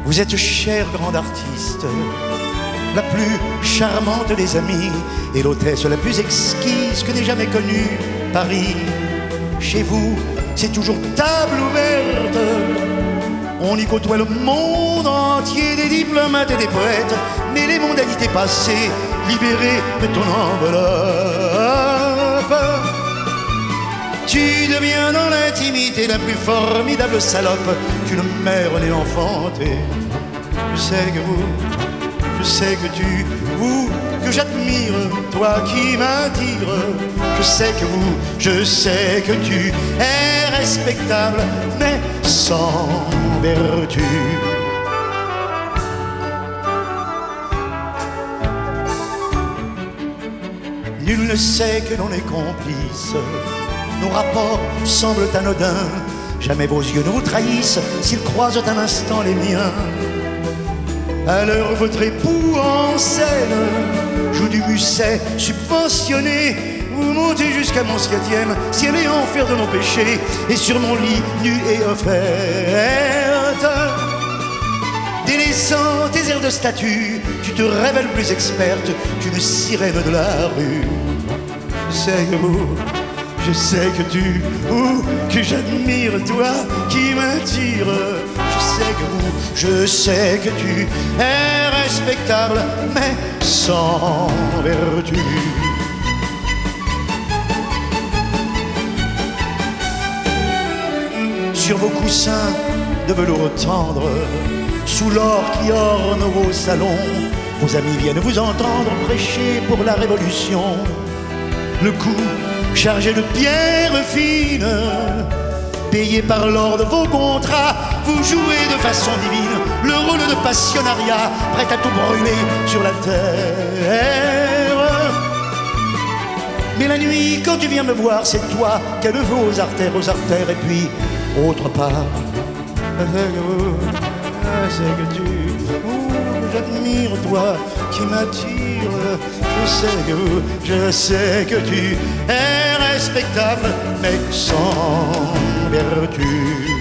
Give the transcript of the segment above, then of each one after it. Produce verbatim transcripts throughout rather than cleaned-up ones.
Vous êtes chère grande artiste, la plus charmante des amies et l'hôtesse la plus exquise que n'ait jamais connue Paris. Chez vous, c'est toujours table ouverte. On y côtoie le monde entier, des diplomates et des poètes, mais les mondanités passées, libérées de ton enveloppe. Tu deviens dans l'intimité la plus formidable salope qu'une mère n'ait enfantée. Je sais que vous, je sais que tu, vous, que j'admire, toi qui m'attire. Je sais que vous, je sais que tu es respectable, mais sans vertu. Nul ne sait que l'on est complice. Nos rapports semblent anodins. Jamais vos yeux ne vous trahissent s'ils croisent un instant les miens. Alors votre époux en scène joue du musset subventionné. Vous montez jusqu'à mon septième ciel et enfer de mon péché. Et sur mon lit nu et offerte, délaissant tes airs de statue, tu te révèles plus experte qu'une sirène de la rue. Je sais que vous, je sais que tu, ou que j'admire, toi qui m'attire. Je sais que vous, je sais que tu es respectable, mais sans vertu. Sur vos coussins de velours tendre, sous l'or qui orne vos salons, vos amis viennent vous entendre prêcher pour la Révolution. Le cou chargé de pierres fines, payé par l'or de vos contrats, vous jouez de façon divine le rôle de passionnariat, prêt à tout brûler sur la terre. Mais la nuit, quand tu viens me voir, c'est toi qu'elle veut aux artères, aux artères, et puis autre part. C'est que tu, oh, j'admire toi qui m'attire. Je sais que, je sais que tu es respectable, mais sans vertu.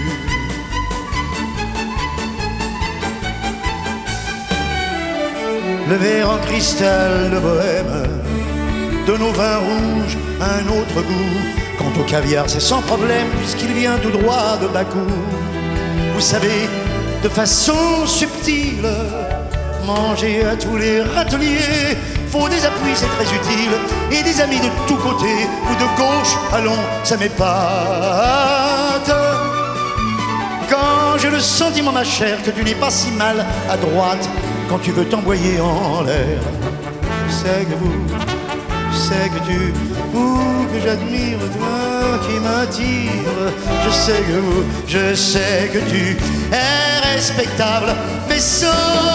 Le verre en cristal de bohème, de nos vins rouges un autre goût. Quant au caviar, c'est sans problème puisqu'il vient tout droit de Bakou. Vous savez, de façon subtile, manger à tous les râteliers, faut des appuis, c'est très utile, et des amis de tous côtés, ou de gauche, allons, ça m'épate. Quand j'ai le sentiment, ma chère, que tu n'es pas si mal à droite, quand tu veux t'envoyer en l'air. Je sais que vous, je sais que tu, ou que j'admire, toi qui m'attire. Je sais que vous, je sais que tu es respectable, mais sans